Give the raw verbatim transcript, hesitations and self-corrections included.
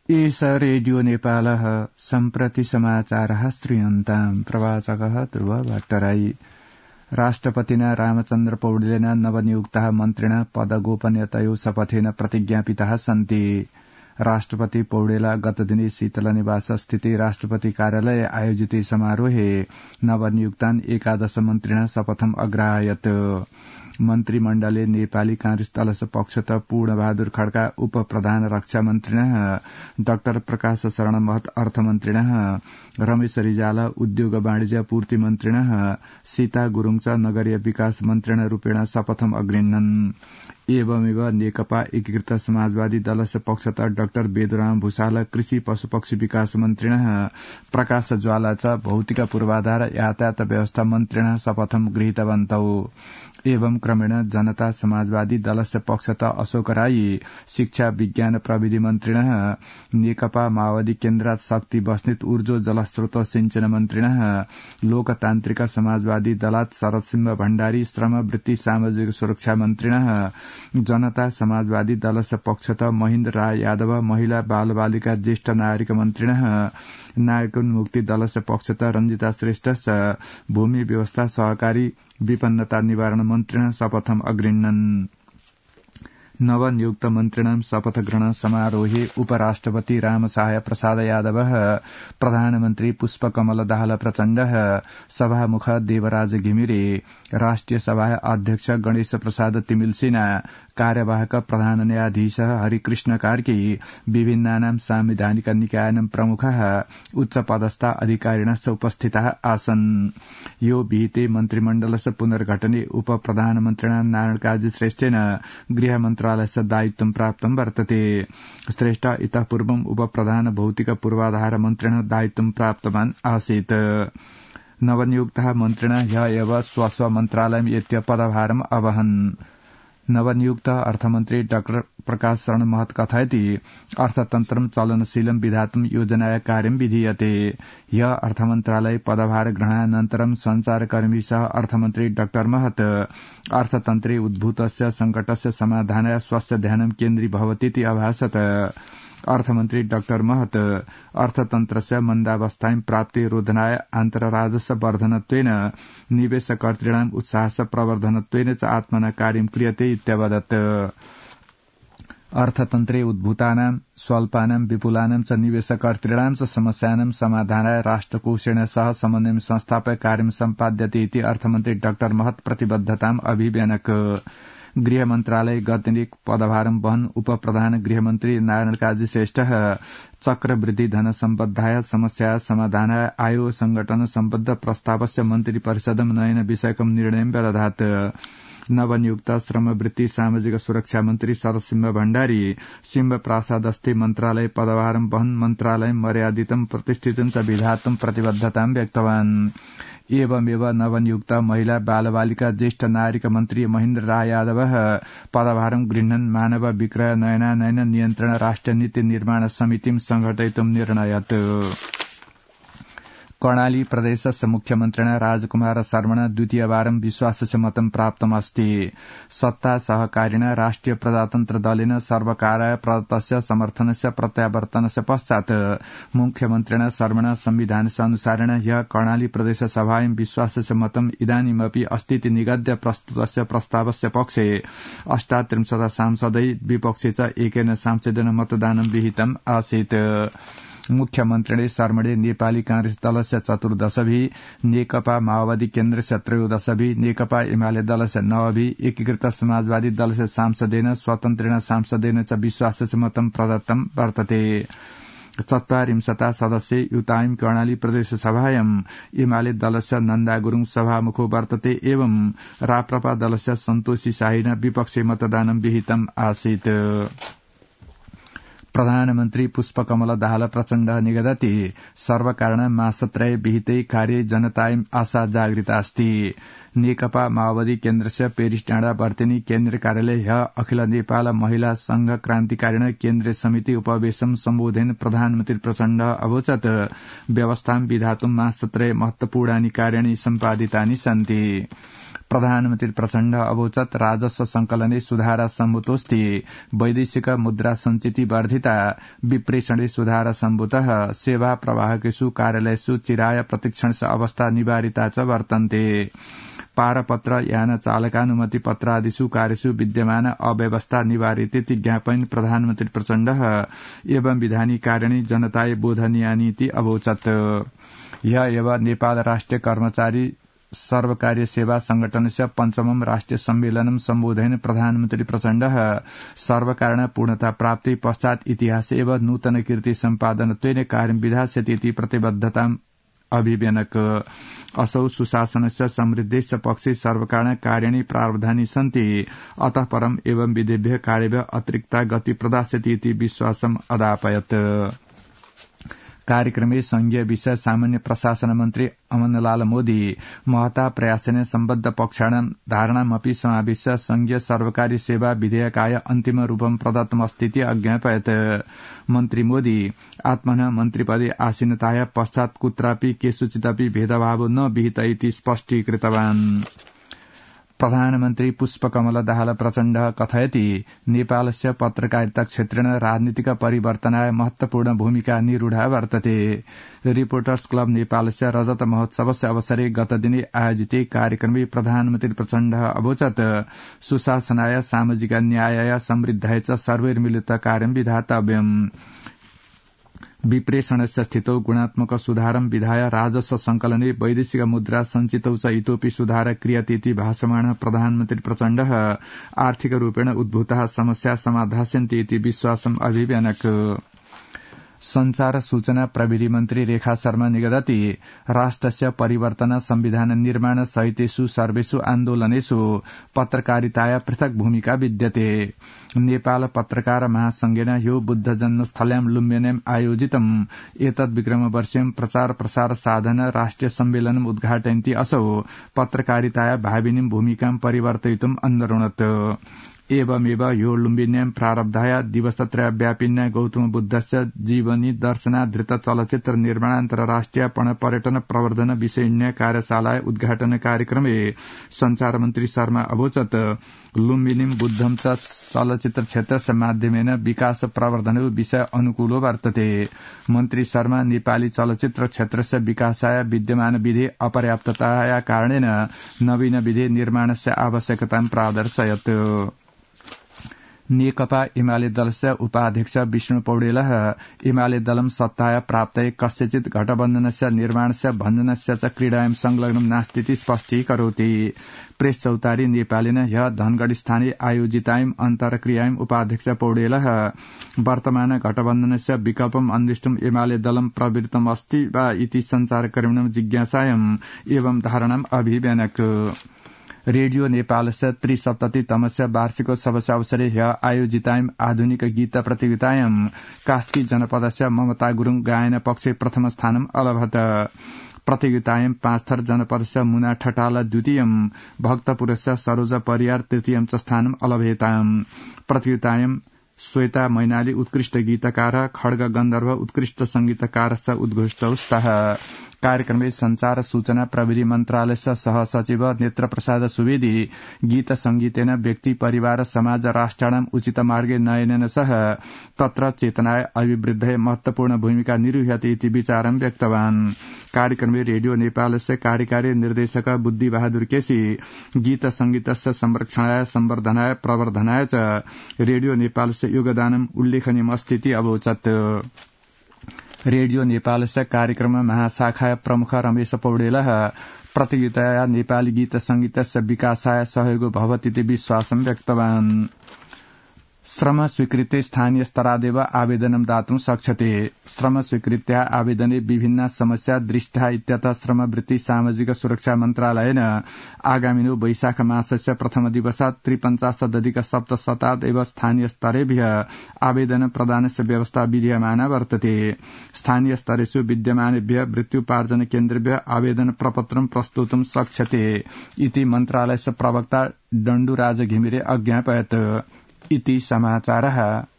एष रेडियो नेपालः सम्प्रति समाचारः श्रूयन्ताम् प्रवाचकः ध्रुव भट्टराई। राष्ट्रपतिना रामचन्द्र पौडेलेन नवनियुक्तः मन्त्रिणः पदगोपनीयतयो शपथेन प्रतिज्ञापिताः सन्ति। राष्ट्रपति पौडेला गतदिने शीतलनिवास स्थिति राष्ट्रपति कार्यालय आयोजित समारोहे नवनियुक्तान् एकादश मन्त्रिणः शपथम् अग्राहयत्। मन्त्रीमण्डलले नेपाली कांग्रेस दलस्य पक्षतः पूर्णबहादुर खड्का उप प्रधान रक्षा मन्त्रिणः, डाक्टर प्रकाश शरण महत अर्थमन्त्रिणः, रमेश रिजाल उद्योग वाणिज्य पूर्ति मन्त्रिणः, सीता गुरूङ च नगरीय विकास मन्त्रिणः रूपेण शपथम् अगृह्णन्। एवमेव नेकपा एकीकृत समाजवादी दलस्य पक्षतः डाक्टर वेदुराम भूषाल कृषि पशुपक्षी विकास मन्त्रिणः, प्रकाश ज्वाला च भौतिक पूर्वाधार यातायात व्यवस्था मन्त्रिणः शपथम् गृहीतवन्तौ। एवं क्रमेण जनता समाजवादी दलस्य पक्षतः अशोक राई शिक्षा विज्ञान प्रविधि मन्त्रिणः, नेकपा माओवादी केन्द्रात शक्ति बस्नेत ऊर्जो जलस्रोत सिंचन मन्त्रिणः, लोकतान्त्रिक समाजवादी दलात शरद सिंह भण्डारी श्रम वृत्ति सामाजिक सुरक्षा मन्त्रिणः, जनता समाजवादी दलस्य पक्षतः महेन्द्र राय यादव महिला बाल बालिका ज्येष्ठ नागरिक मन्त्रिणः, नागरिक मुक्ति दलस्य पक्षतः रंजिता श्रेष्ठ भूमि व्यवस्था सहकारी विपन्नता निवारण मन्त्रिणः शपथम् अगृह्णन्। नवनियुक्त मन्त्रिणां शपथ ग्रहण समारोहे उपराष्ट्रपति रामसहाय प्रसाद यादवः, प्रधानमन्त्री पुष्पकमल दाहाल प्रचण्डः, सभामुख देवराज घिमिरे, राष्ट्रिय सभा अध्यक्ष गणेश प्रसाद तिमिल सिन्हा, कार्यवाहक प्रधान न्यायाधीश हरिकृष्ण कार्की, विभिन्नानां सांविधानिक निकायानां प्रमुखः, उच्च पदस्थ अधिकारिणश्च उपस्थिताः आसन्। यो विहिते मन्त्रिमण्डलस्य पुनर्गठने उप प्रधानमन्त्रिणा नारायण काजी श्रेष्ठेन गृह मन्त्रालयस्य दायित्वं प्राप्तं वर्तते। श्रेष्ठ इतः पूर्वम् उप प्रधान भौतिक पूर्वाधार मन्त्रिणः दायित्वं प्राप्तवान् आसीत्। नवनियुक्तः मन्त्रिणः ह्यः एव स्वस्व मन्त्रालयं एत्य पदभारम् अवहन्। नवनियुक्त अर्थमन्त्री डाक्टर प्रकाश शरण महत कथयति अर्थतन्त्रं चलनशीलं विधातुं योजनाया कार्यं विधीयते। ह्यः अर्थमन्त्रालय पदभार ग्रहणानन्तरं संचारकर्मी सह अर्थमन्त्री डाक्टर महत अर्थतन्त्रे उद्भूतस्य संकटस्य समाधानाय स्वस्य ध्यानं केन्द्रीभवतीति अभासत। अर्थमन्त्री डाक्टर महत अर्थतन्त्रस्य मन्दावस्थायां प्राप्तिरोधनाय आन्तरराजस्व वर्धनत्वेन निवेशकर्तॄणाम् उत्साहस्य प्रवर्धनत्वेन च आत्मना कार्यं क्रियते इत्यवदत्। अर्थतन्त्रे उद्भूतानां स्वल्पानां विपुलानां च निवेशकर्तॄणां च समस्यानां समाधानाय राष्ट्रकोषेण सह समन्वयं संस्थाप्य कार्यं सम्पाद्यते इति अर्थमन्त्री डाक्टर महत प्रतिबद्धताम् अभिव्यनक। गृह मन्त्रालय गतदिने पदभारं वहन् उप प्रधान गृहमन्त्री नारायण काजी श्रेष्ठः चक्रवृद्धि धन सम्बद्धाय समस्याः समाधानाय आयो संगठन सम्बद्ध प्रस्तावस्य मन्त्री परिषदं नयन विषयकं निर्णयं व्यदधात्। नवनियुक्त श्रमवृत्ति सामाजिक सुरक्षा मन्त्री शरद सिंह भण्डारी सिंह प्रासादस्थे मन्त्रालय पदभारं वहन् मन्त्रालयं मर्यादितं प्रतिष्ठितं च विधातुं प्रतिबद्धतां व्यक्तवान्। एवमेव नवनियुक्त महिला बालबालिका ज्येष्ठ नागरिक मन्त्री महेन्द्र राय यादवः पदभारं गृह्णन् मानव विक्रय नयनानयन नियन्त्रण राष्ट्रिय नीति निर्माण समितिं संघटयितुं निर्णयत्। कर्णाली प्रदेशस्य मुख्यमन्त्रिणा राजकुमार शर्मणा द्वितीयवारं विश्वासस्य मतं प्राप्तमस्ति। सत्ता सहकारिणा राष्ट्रिय प्रजातन्त्र दलेन सर्वकाराय प्रदत्तस्य समर्थनस्य प्रत्यावर्तनस्य पश्चात् मुख्यमन्त्रिणा शर्मणा संविधानस्य अनुसारेण ह्यः कर्णाली प्रदेशसभायां विश्वासस्य मतं इदानीमपि अस्तीति निगद्य प्रस्तुतस्य प्रस्तावस्य पक्षे अष्टात्रिंशत् सांसदै विपक्षे च एकेन सांसदेन मतदानं विहितम् आसीत्। मुख्यमन्त्रिणे शर्मणे नेपाली कांग्रेस दलस्य चतुर्दशभि, नेकपा माओवादी केन्द्रस्य त्रयोदशभि, नेकपा एमाले दलस्य नवभि, एकीकृत समाजवादी दलस्य सांसदेन स्वतन्त्रेण सांसदेन च विश्वासस्य मतं प्रदत्तं वर्तते। चत्वारिंशता सदस्य युतायं कर्णाली प्रदेशसभायां एमाले दलस्य नन्दा गुरूङ सभामुखो वर्तते। एवं राप्रपा दलस्य सन्तोषी शाहीन विपक्षे मतदानं विहितम् आसीत्। प्रधानमन्त्री पुष्पकमल दाहाल प्रचण्ड निगदति सर्वकारणं मासत्रये विहिते कार्ये जनतायं आशा जागृता अस्ति। नेकपा माओवादी केन्द्रस्य पेरिस डाँडा वर्तेनी केन्द्रीय कार्यालय ह्यः अखिल नेपाल महिला संघ क्रान्तिकारिण केन्द्रीय समिति उपवेशनं सम्बोधन प्रधानमन्त्री प्रचण्ड अवोचत् व्यवस्थां विधातुं मासत्रये महत्वपूर्णानि कार्याणि सम्पादितानि सन्ति। प्रधानमन्त्री प्रचण्ड अवोचत राजस्व संकलने सुधार सम्मुतोस्ति वैदेशिक मुद्रा संचिति वर्धिता विप्रेषणे सुधार सम्भूतः सेवा प्रवाहकेषु कार्यालयेषु चिराय प्रतिक्षण अवस्था निवारिता च वर्तन्ते पारपत्र यान चालकानुमति पत्रादिषु कार्येषु विद्यमान अव्यवस्था निवारितेति ज्ञापन प्रधानमन्त्री प्रचण्ड एवं विधानी कारिणी जनताय बोधनीयानीति अवोचत य एव नेपाल राष्ट्रिय कर्मचारी सर्वकार्य सेवा संगठनस्य पञ्चमं राष्ट्रिय सम्मेलनं सम्बोधयन् प्रधानमन्त्री प्रचण्ड सर्वकारण पूर्णता प्राप्ति पश्चात इतिहास एव नूतन कीर्ति सम्पादनत्वेन कार्यं विधास्यतीति प्रतिबद्धताम् अभिव्यनक असौ सुशासनस्य समृद्धेश्च पक्षे सर्वकारण कार्याणि प्रावधानि सन्ति अतः परम् एवं विधेभ्यः कार्येभ्यः अतिरिक्ता गति प्रदास्यतीति विश्वासम् अदापयत् कार्यक्रमे संघीय विषय सामान्य प्रशासन मन्त्री अमनलाल मोदी महता प्रयासेन सम्बद्ध पक्षाणां धारणामपि समावेश्य संघीय सर्वकारी सेवा विधेयकाय अन्तिम रूपं प्रदत्तमस्तीति अज्ञापयत् मन्त्री मोदी आत्मनः मन्त्रिपदे आसीनताया पश्चात् कुत्रापि केषुचिदपि भेदभावो न विहित इति स्पष्टीकृतवान् प्रधानमन्त्री पुष्पकमल दाहाल प्रचण्ड कथयति नेपालस्य पत्रकारिता क्षेत्रेण राजनीतिक परिवर्तनाय महत्वपूर्ण भूमिका निरूढा वर्तते रिपोर्टर्स क्लब नेपालस्य रजत महोत्सवस्य अवसरे गतदिने आयोजिते कार्यक्रमे प्रधानमन्त्री प्रचण्ड अवोचत सुशासनाय सामाजिक न्यायाय समृद्धाय च सर्वैर्मिलित कार्यं विधातव्यम् विप्रेषणस्य स्थितौ गुणात्मक सुधारं विधाय राजस्व संकलने वैदेशिक मुद्रा संचितौ च इतोपि सुधार क्रियतेति भाषमाणः प्रधानमन्त्री प्रचण्ड आर्थिक रूपेण उद्भूताः समस्या समाधास्यन्ति इति विश्वासम् अभिव्यनक संचार सूचना प्रविधि मन्त्री रेखा शर्मा निगदति राष्ट्रस्य परिवर्तन संविधान निर्माण सहितेषु सर्वेषु आन्दोलनेषु पत्रकारिताया पृथक भूमिका विद्यते नेपाल पत्रकार महासंघेन ह्यो बुद्ध जन्मस्थल्यां लुम्बिनीं आयोजितम् एतद् विक्रमवर्षीयं प्रचार प्रसार साधन राष्ट्रिय सम्मेलनम् उद्घाटयन्ती असौ पत्रकारिताया भाविनीं भूमिकां परिवर्तयितुम् अन्दरुणत् एवमेव यो लुम्बिन्यां प्रारब्धाय दिवसत्रयव्यापिन्या गौतम बुद्धस्य जीवनी दर्शनाधृत चलचित्र निर्माणान्तरराष्ट्रिय पर्यटन प्रवर्धन विषयिण्या कार्यशालाय उद्घाटन कार्यक्रमे संचार मन्त्री शर्मा अवोचत लुम्बिनीं बुद्धं च चलचित्र क्षेत्रस्य माध्यमेन विकास प्रवर्धन विषय अनुकूलो वर्तते मन्त्री शर्मा नेपाली चलचित्र क्षेत्रस्य विकासाय विद्यमान विधि अपर्याप्तताया कारणेन नवीन विधि निर्माणस्य आवश्यकतां प्रादर्शयत् नेकपा एमाले दलस्य उपाध्यक्ष विष्णु पौडेलः एमाले दलं सत्ताय प्राप्तये कस्यचित् घटबन्धनस्य निर्माणस्य भञ्जनस्य च क्रीडायां संलग्नं नास्तीति स्पष्टीकरोति प्रेस चौतारी नेपालेन ह्य धनगढ़ी स्थाने आयोजितायां अन्तर्क्रियायां उपाध्यक्ष पौडेलः वर्तमान घटबन्धनस्य विकल्पम् अन्वेष्टुम् एमाले दलं प्रवृत्तम् अस्ति वा इति संचारकर्मिणां जिज्ञासायाम् एवं धारणाम् अभिव्यनक रेडियो नेपालस्य त्रिसप्ततितमस्य वार्षिकोत्सवस्य अवसरे ह्य आयोजितायां आधुनिक गीत प्रतियोगितायां कास्की जनपदस्य ममता गुरूङ गायन पक्षे प्रथम स्थानम् अलभत प्रतियोगितायां पाँचथर जनपदस्य मुना ठटाल द्वितीयं भक्तपुरस्य सरोज परियार तृतीयं च स्थानम् अलभेताम् प्रतियोगितायां श्वेता मैनाली उत्कृष्ट गीतकार खड्ग गन्धर्व उत्कृष्ट संगीतकारश्च उद्घोष्टौ स्तः कार्यक्रमे संचार सूचना प्रविधि मन्त्रालयस्य सहसचिव नेत्र प्रसाद सुवेदी गीत संगीतेन व्यक्ति परिवार समाज राष्ट्राणाम् उचित मार्गे नयनेन सह तत्र चेतनाय अभिवृद्धये महत्वपूर्ण भूमिका निर्वह्यते इति विचारं व्यक्तवान् कार्यक्रमे रेडियो नेपालस्य कार्यकारी निर्देशक बुद्धि बहादुर केसी गीत संगीतस्य संरक्षणाय संवर्धनाय प्रवर्धनाय च रेडियो नेपालस्य योगदानम् उल्लेखनीयमस्तीति अवोचत् रेडियो नेपालस्य कार्यक्रम महाशाखाय प्रमुख रमेश पौडेलः प्रतियोगिताया नेपाली गीत संगीतस्य विकासाय सहयोगो भवतीति विश्वासं व्यक्तवान् श्रम स्वीकृते स्थानीय स्तरादेव आवेदनं दातुं शक्यते श्रम स्वीकृत्या आवेदने विभिन्न समस्या दृष्टा इत्यतः श्रमवृत्ति सामाजिक सुरक्षा मन्त्रालयेन आगामिनो वैशाख मासस्य प्रथम दिवसात् त्रिपञ्चाशदधिक सप्तशतात् एव स्थानीय स्तरेभ्यः आवेदन प्रदानस्य व्यवस्था विधीयमाना वर्तते स्थानीय स्तरेषु विद्यमानेभ्यः वृत्त्युपार्जन केन्द्रेभ्यः आवेदन प्रपत्रं प्रस्तुतुं शक्यते इति मन्त्रालयस्य प्रवक्ता डण्डुराज घिमिरे अज्ञापयत् इति समाचारः।